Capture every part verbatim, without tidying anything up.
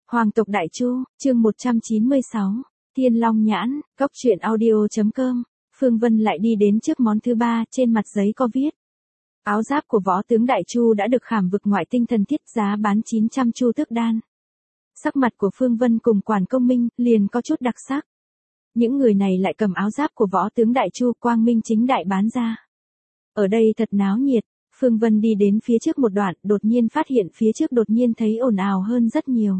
Hoàng tộc Đại Chu, chương một trăm chín mươi sáu, Thiên Long Nhãn, Cóc truyện audio.com, Phương Vân lại đi đến trước món thứ ba, trên mặt giấy có viết. Áo giáp của võ tướng Đại Chu đã được khảm vực ngoại tinh thần thiết, giá bán chín trăm chu tước đan. Sắc mặt của Phương Vân cùng Quản Công Minh liền có chút đặc sắc. Những người này lại cầm áo giáp của võ tướng Đại Chu quang minh chính đại bán ra. Ở đây thật náo nhiệt. Phương Vân đi đến phía trước một đoạn, đột nhiên phát hiện phía trước đột nhiên thấy ồn ào hơn rất nhiều.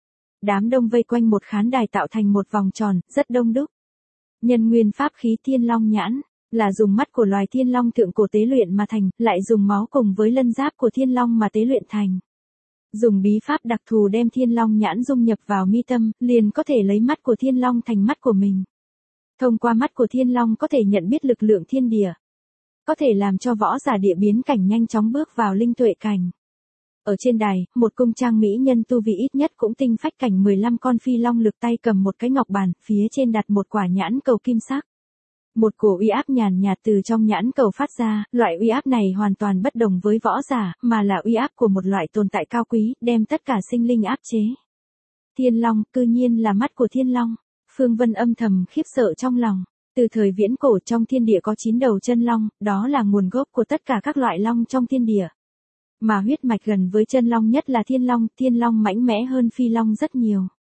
Đám đông vây quanh một khán đài tạo thành một vòng tròn, rất đông đúc. Nhân nguyên pháp khí Thiên Long Nhãn, là dùng mắt của loài Thiên Long thượng cổ tế luyện mà thành, lại dùng máu cùng với lân giáp của Thiên Long mà tế luyện thành. Dùng bí pháp đặc thù đem Thiên Long Nhãn dung nhập vào mi tâm, liền có thể lấy mắt của Thiên Long thành mắt của mình. Thông qua mắt của Thiên Long có thể nhận biết lực lượng thiên địa. Có thể làm cho võ giả địa biến cảnh nhanh chóng bước vào linh tuệ cảnh. Ở trên đài, một cung trang mỹ nhân tu vi ít nhất cũng tinh phách cảnh mười lăm con phi long lực tay cầm một cái ngọc bàn, phía trên đặt một quả nhãn cầu kim sắc. Một cổ uy áp nhàn nhạt từ trong nhãn cầu phát ra, loại uy áp này hoàn toàn bất đồng với võ giả, mà là uy áp của một loại tồn tại cao quý, đem tất cả sinh linh áp chế. Thiên Long, cư nhiên là mắt của Thiên Long. Phương Vân âm thầm khiếp sợ trong lòng. Từ thời viễn cổ trong thiên địa có chín đầu chân long, đó là nguồn gốc của tất cả các loại long trong thiên địa. Mà huyết mạch gần với chân long nhất là Thiên Long, Thiên Long mãnh mẽ hơn phi long rất nhiều.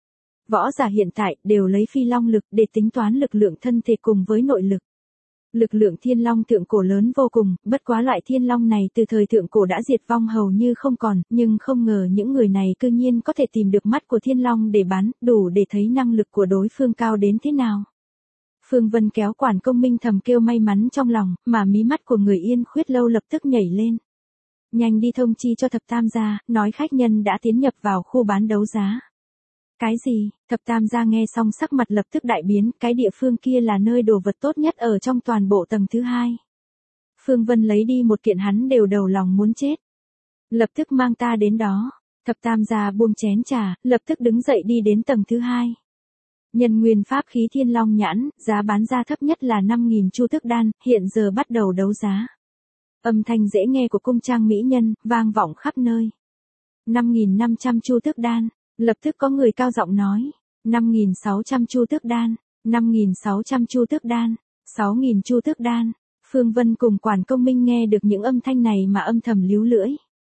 Võ giả hiện tại đều lấy phi long lực để tính toán lực lượng thân thể cùng với nội lực. Lực lượng Thiên Long thượng cổ lớn vô cùng, bất quá loại Thiên Long này từ thời thượng cổ đã diệt vong hầu như không còn, nhưng không ngờ những người này cư nhiên có thể tìm được mắt của Thiên Long để bán, đủ để thấy năng lực của đối phương cao đến thế nào. Phương Vân kéo Quản Công Minh thầm kêu may mắn trong lòng, mà mí mắt của người Yên Khuyết Lâu lập tức nhảy lên. Nhanh đi thông chi cho Thập Tam gia, nói khách nhân đã tiến nhập vào khu bán đấu giá. Cái gì? Thập Tam gia nghe xong sắc mặt lập tức đại biến, cái địa phương kia là nơi đồ vật tốt nhất ở trong toàn bộ tầng thứ hai. Phương Vân lấy đi một kiện hắn đều đầu lòng muốn chết. Lập tức mang ta đến đó. Thập Tam gia buông chén trà, lập tức đứng dậy đi đến tầng thứ hai. Nhân nguyên pháp khí Thiên Long Nhãn, giá bán ra thấp nhất là năm nghìn chu tước đan, hiện giờ bắt đầu đấu giá. Âm thanh dễ nghe của cung trang mỹ nhân, vang vọng khắp nơi. năm nghìn năm trăm chu tước đan, lập tức có người cao giọng nói. năm nghìn sáu trăm chu tước đan, năm nghìn sáu trăm chu tước đan, sáu nghìn chu tước đan. Phương Vân cùng Quản Công Minh nghe được những âm thanh này mà âm thầm líu lưỡi.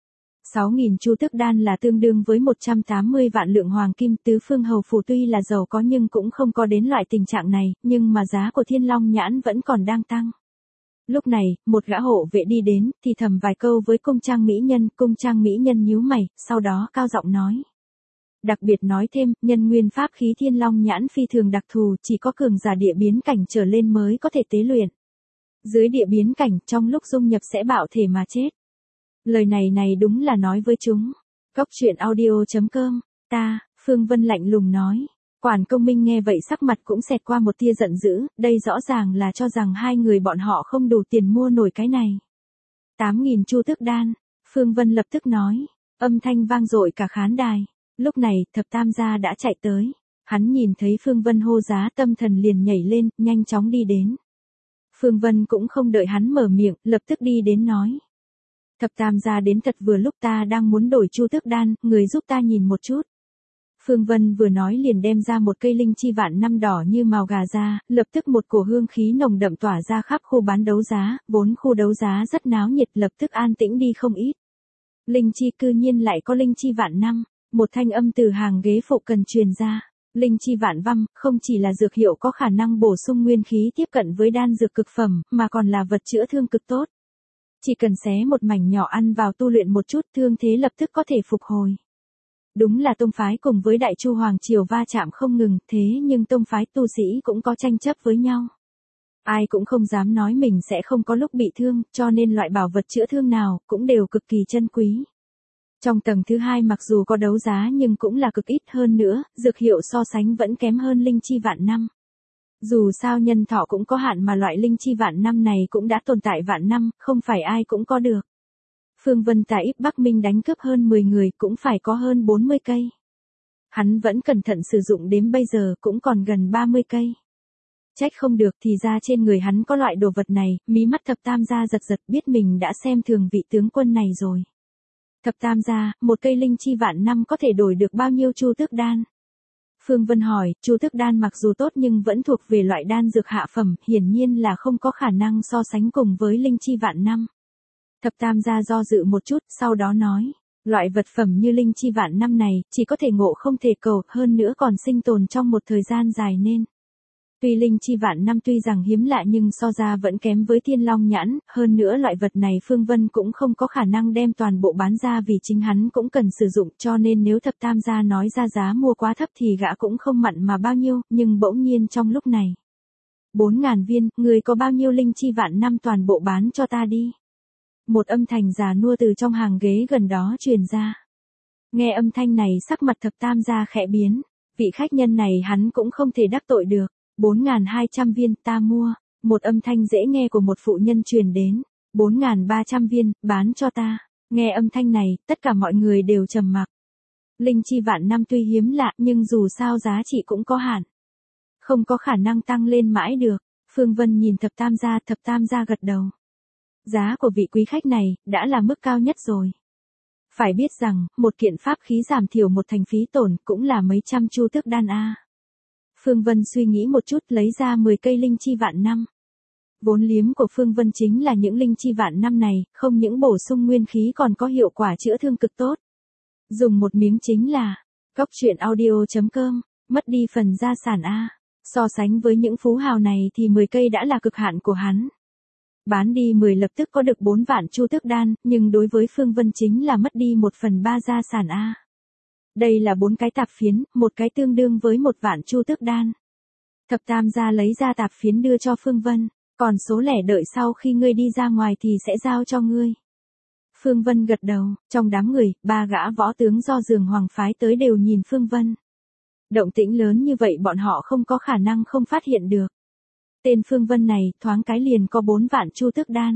sáu nghìn chu tước đan là tương đương với một trăm tám mươi vạn lượng hoàng kim. Tứ phương hầu phủ tuy là giàu có nhưng cũng không có đến loại tình trạng này, nhưng mà giá của Thiên Long Nhãn vẫn còn đang tăng. Lúc này, một gã hộ vệ đi đến, thì thầm vài câu với cung trang mỹ nhân, cung trang mỹ nhân nhíu mày, sau đó cao giọng nói. Đặc biệt nói thêm, nhân nguyên pháp khí Thiên Long Nhãn phi thường đặc thù, chỉ có cường giả địa biến cảnh trở lên mới có thể tế luyện. Dưới địa biến cảnh, trong lúc dung nhập sẽ bạo thể mà chết. Lời này này đúng là nói với chúng. Cóc truyện audio.com, ta, Phương Vân lạnh lùng nói. Quản Công Minh nghe vậy sắc mặt cũng xẹt qua một tia giận dữ, đây rõ ràng là cho rằng hai người bọn họ không đủ tiền mua nổi cái này. tám nghìn chu tước đan, Phương Vân lập tức nói, âm thanh vang dội cả khán đài. Lúc này, Thập Tam gia đã chạy tới. Hắn nhìn thấy Phương Vân hô giá tâm thần liền nhảy lên, nhanh chóng đi đến. Phương Vân cũng không đợi hắn mở miệng, lập tức đi đến nói. Thập Tam gia đến thật vừa lúc ta đang muốn đổi chu tước đan, người giúp ta nhìn một chút. Phương Vân vừa nói liền đem ra một cây linh chi vạn năm đỏ như màu gà ra, lập tức một cổ hương khí nồng đậm tỏa ra khắp khu bán đấu giá, bốn khu đấu giá rất náo nhiệt lập tức an tĩnh đi không ít. Linh chi cư nhiên lại có linh chi vạn năm, một thanh âm từ hàng ghế phụ cần truyền ra. Linh chi vạn văm, không chỉ là dược hiệu có khả năng bổ sung nguyên khí tiếp cận với đan dược cực phẩm, mà còn là vật chữa thương cực tốt. Chỉ cần xé một mảnh nhỏ ăn vào tu luyện một chút thương thế lập tức có thể phục hồi. Đúng là tông phái cùng với Đại Chu Hoàng Triều va chạm không ngừng, thế nhưng tông phái tu sĩ cũng có tranh chấp với nhau. Ai cũng không dám nói mình sẽ không có lúc bị thương, cho nên loại bảo vật chữa thương nào cũng đều cực kỳ chân quý. Trong tầng thứ hai mặc dù có đấu giá nhưng cũng là cực ít hơn nữa, dược hiệu so sánh vẫn kém hơn linh chi vạn năm. Dù sao nhân thọ cũng có hạn mà loại linh chi vạn năm này cũng đã tồn tại vạn năm, không phải ai cũng có được. Phương Vân tại Íp Bắc Minh đánh cướp hơn mười người cũng phải có hơn bốn mươi cây. Hắn vẫn cẩn thận sử dụng đến bây giờ cũng còn gần ba mươi cây. Trách không được thì ra trên người hắn có loại đồ vật này, mí mắt Thập Tam gia giật giật biết mình đã xem thường vị tướng quân này rồi. Thập tam gia, một cây linh chi vạn năm có thể đổi được bao nhiêu chu tước đan? Phương Vân hỏi, chu tước đan mặc dù tốt nhưng vẫn thuộc về loại đan dược hạ phẩm, hiển nhiên là không có khả năng so sánh cùng với linh chi vạn năm. Thập tam gia do dự một chút, sau đó nói, loại vật phẩm như linh chi vạn năm này, chỉ có thể ngộ không thể cầu, hơn nữa còn sinh tồn trong một thời gian dài nên. Tuy linh chi vạn năm tuy rằng hiếm lạ nhưng so ra vẫn kém với thiên long nhãn, hơn nữa loại vật này Phương Vân cũng không có khả năng đem toàn bộ bán ra vì chính hắn cũng cần sử dụng, cho nên nếu thập tam gia nói ra giá mua quá thấp thì gã cũng không mặn mà bao nhiêu, nhưng bỗng nhiên trong lúc này. Bốn ngàn viên, người có bao nhiêu linh chi vạn năm toàn bộ bán cho ta đi. Một âm thanh già nua từ trong hàng ghế gần đó truyền ra. Nghe âm thanh này sắc mặt thập tam gia khẽ biến, vị khách nhân này hắn cũng không thể đắc tội được. Bốn ngàn hai trăm viên, ta mua. Một âm thanh dễ nghe của một phụ nhân truyền đến. Bốn ngàn ba trăm viên, bán cho ta. Nghe âm thanh này, tất cả mọi người đều trầm mặc. Linh chi vạn năm tuy hiếm lạ nhưng dù sao giá trị cũng có hạn. Không có khả năng tăng lên mãi được. Phương Vân nhìn thập tam gia, thập tam gia gật đầu. Giá của vị quý khách này, đã là mức cao nhất rồi. Phải biết rằng, một kiện pháp khí giảm thiểu một thành phí tổn cũng là mấy trăm chu tước đan a. Phương Vân suy nghĩ một chút lấy ra mười cây linh chi vạn năm. Vốn liếng của Phương Vân chính là những linh chi vạn năm này, không những bổ sung nguyên khí còn có hiệu quả chữa thương cực tốt. Dùng một miếng chính là, cóc truyện audio chấm com, mất đi phần gia sản a. So sánh với những phú hào này thì mười cây đã là cực hạn của hắn. Bán đi mười lập tức có được bốn vạn chu tước đan, nhưng đối với Phương Vân chính là mất đi một phần ba gia sản a. Đây là bốn cái tạp phiến, một cái tương đương với một vạn chu tước đan. Thập tam gia lấy ra tạp phiến đưa cho Phương Vân, còn số lẻ đợi sau khi ngươi đi ra ngoài thì sẽ giao cho ngươi. Phương Vân gật đầu, trong đám người, ba gã võ tướng do Dường Hoàng phái tới đều nhìn Phương Vân. Động tĩnh lớn như vậy bọn họ không có khả năng không phát hiện được. Tên Phương Vân này, thoáng cái liền có bốn vạn chu tước đan.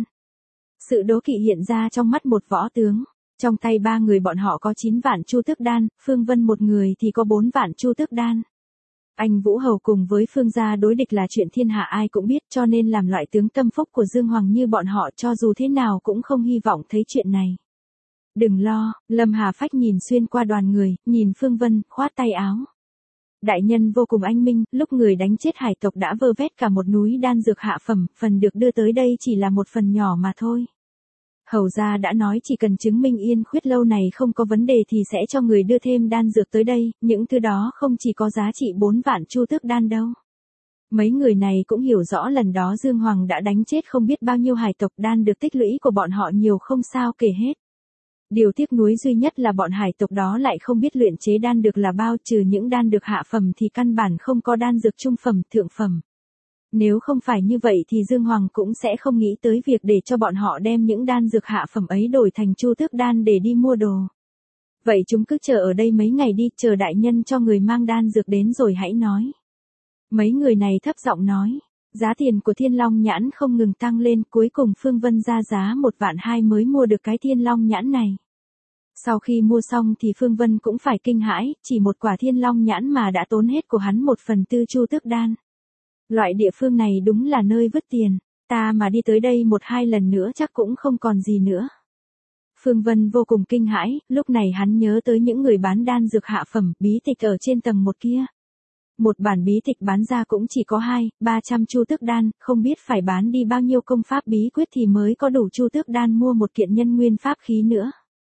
Sự đố kỵ hiện ra trong mắt một võ tướng. Trong tay ba người bọn họ có chín vạn chu tước đan, Phương Vân một người thì có bốn vạn chu tước đan. Anh Vũ Hầu cùng với Phương gia đối địch là chuyện thiên hạ ai cũng biết, cho nên làm loại tướng tâm phúc của Dương Hoàng như bọn họ cho dù thế nào cũng không hy vọng thấy chuyện này. Đừng lo, Lâm Hà Phách nhìn xuyên qua đoàn người, nhìn Phương Vân, khoát tay áo. Đại nhân vô cùng anh minh, lúc người đánh chết hải tộc đã vơ vét cả một núi đan dược hạ phẩm, phần được đưa tới đây chỉ là một phần nhỏ mà thôi. Hầu gia đã nói chỉ cần chứng minh Yên Khuyết lâu này không có vấn đề thì sẽ cho người đưa thêm đan dược tới đây, những thứ đó không chỉ có giá trị bốn vạn chu tước đan đâu. Mấy người này cũng hiểu rõ lần đó Dương Hoàng đã đánh chết không biết bao nhiêu hải tộc, đan được tích lũy của bọn họ nhiều không sao kể hết. Điều tiếc nuối duy nhất là bọn hải tộc đó lại không biết luyện chế đan được là bao, trừ những đan được hạ phẩm thì căn bản không có đan dược trung phẩm, thượng phẩm. Nếu không phải như vậy thì Dương Hoàng cũng sẽ không nghĩ tới việc để cho bọn họ đem những đan dược hạ phẩm ấy đổi thành chu tước đan để đi mua đồ. Vậy chúng cứ chờ ở đây mấy ngày đi, chờ đại nhân cho người mang đan dược đến rồi hãy nói. Mấy người này thấp giọng nói, giá tiền của Thiên Long nhãn không ngừng tăng lên, cuối cùng Phương Vân ra giá một vạn hai mới mua được cái Thiên Long nhãn này. Sau khi mua xong thì Phương Vân cũng phải kinh hãi, chỉ một quả Thiên Long nhãn mà đã tốn hết của hắn một phần tư chu tước đan. Loại địa phương này đúng là nơi vứt tiền, ta mà đi tới đây một hai lần nữa chắc cũng không còn gì nữa. Phương Vân vô cùng kinh hãi, lúc này hắn nhớ tới những người bán đan dược hạ phẩm, bí tịch ở trên tầng một kia. Một bản bí tịch bán ra cũng chỉ có hai, ba trăm chu tước đan, không biết phải bán đi bao nhiêu công pháp bí quyết thì mới có đủ chu tước đan mua một kiện nhân nguyên pháp khí nữa.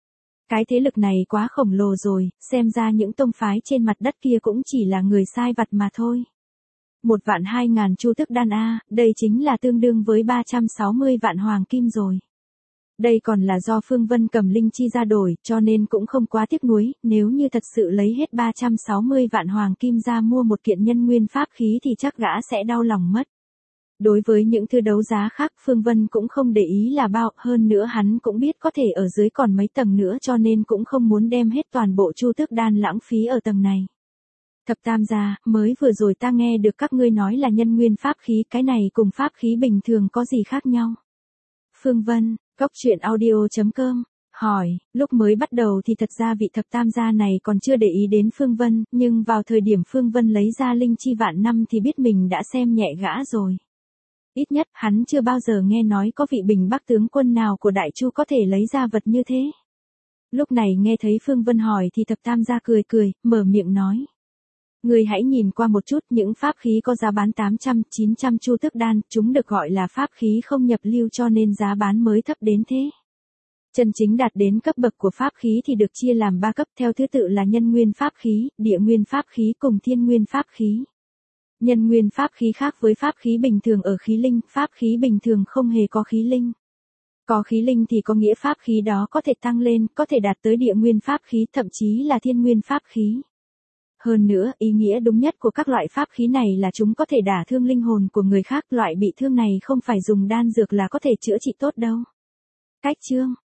Cái thế lực này quá khổng lồ rồi, xem ra những tông phái trên mặt đất kia cũng chỉ là người sai vặt mà thôi. Một vạn hai ngàn chu tước đan a, đây chính là tương đương với ba trăm sáu mươi vạn hoàng kim rồi. Đây còn là do Phương Vân cầm linh chi ra đổi, cho nên cũng không quá tiếc nuối, nếu như thật sự lấy hết ba trăm sáu mươi vạn hoàng kim ra mua một kiện nhân nguyên pháp khí thì chắc gã sẽ đau lòng mất. Đối với những thứ đấu giá khác Phương Vân cũng không để ý là bao, hơn nữa hắn cũng biết có thể ở dưới còn mấy tầng nữa cho nên cũng không muốn đem hết toàn bộ chu tước đan lãng phí ở tầng này. Thập tam gia, mới vừa rồi ta nghe được các ngươi nói là nhân nguyên pháp khí, cái này cùng pháp khí bình thường có gì khác nhau? Phương Vân, cóc truyện audio chấm com, hỏi, lúc mới bắt đầu thì thật ra vị thập tam gia này còn chưa để ý đến Phương Vân, nhưng vào thời điểm Phương Vân lấy ra linh chi vạn năm thì biết mình đã xem nhẹ gã rồi. Ít nhất hắn chưa bao giờ nghe nói có vị Bình Bắc tướng quân nào của Đại Chu có thể lấy ra vật như thế. Lúc này nghe thấy Phương Vân hỏi thì thập tam gia cười cười, mở miệng nói. Người hãy nhìn qua một chút những pháp khí có giá bán tám trăm, chín trăm chu tước đan, chúng được gọi là pháp khí không nhập lưu cho nên giá bán mới thấp đến thế. Chân chính đạt đến cấp bậc của pháp khí thì được chia làm ba cấp theo thứ tự là nhân nguyên pháp khí, địa nguyên pháp khí cùng thiên nguyên pháp khí. Nhân nguyên pháp khí khác với pháp khí bình thường ở khí linh, pháp khí bình thường không hề có khí linh. Có khí linh thì có nghĩa pháp khí đó có thể tăng lên, có thể đạt tới địa nguyên pháp khí, thậm chí là thiên nguyên pháp khí. Hơn nữa, ý nghĩa đúng nhất của các loại pháp khí này là chúng có thể đả thương linh hồn của người khác, loại bị thương này không phải dùng đan dược là có thể chữa trị tốt đâu. Cách chương